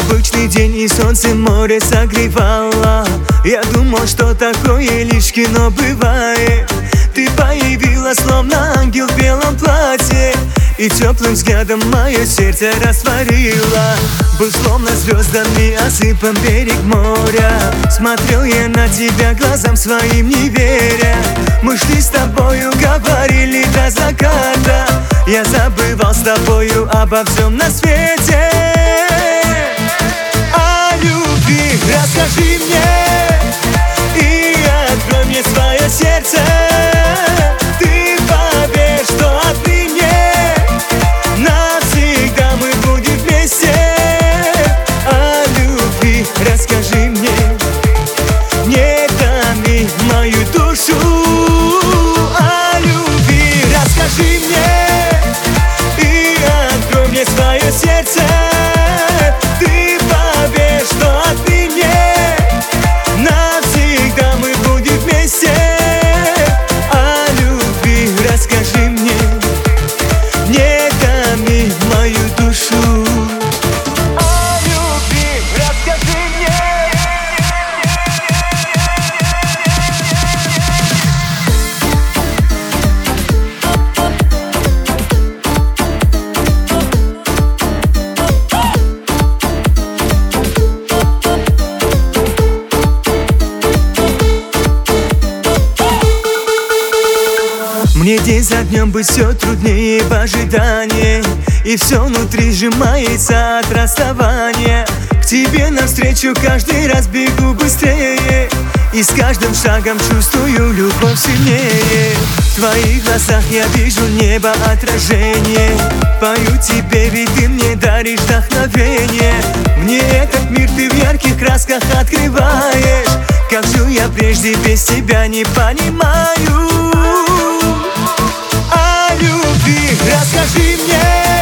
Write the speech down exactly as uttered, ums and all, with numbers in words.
Обычный день и солнце море согревало. Я думал, что такое лишь кино бывает. Ты появилась, словно ангел в белом платье, и теплым взглядом мое сердце растворила. Был словно звездами осыпан берег моря. Смотрел я на тебя глазам своим не веря. Мы шли с тобою, говорили до заката. Я забывал с тобою обо всем на свете. О любви расскажи мне и открой мне свое сердце. Ты поверь, что отныне навсегда мы будем вместе. О любви расскажи мне, не томи мою душу. О любви расскажи мне и открой мне свое сердце. Ты поверь, что отныне навсегда мы будем вместе. О любви расскажи мне, не томи мою душу. О любви расскажи мне. Мне день за днем быть все труднее в ожидании, и все внутри сжимается от расставания. К тебе навстречу каждый раз бегу быстрее, и с каждым шагом чувствую любовь сильнее. В твоих глазах я вижу небо отражение. Пою тебе, ведь ты мне даришь вдохновение. Мне этот мир ты в ярких красках открываешь. Как жил я прежде без тебя, не понимаю. О любви расскажи мне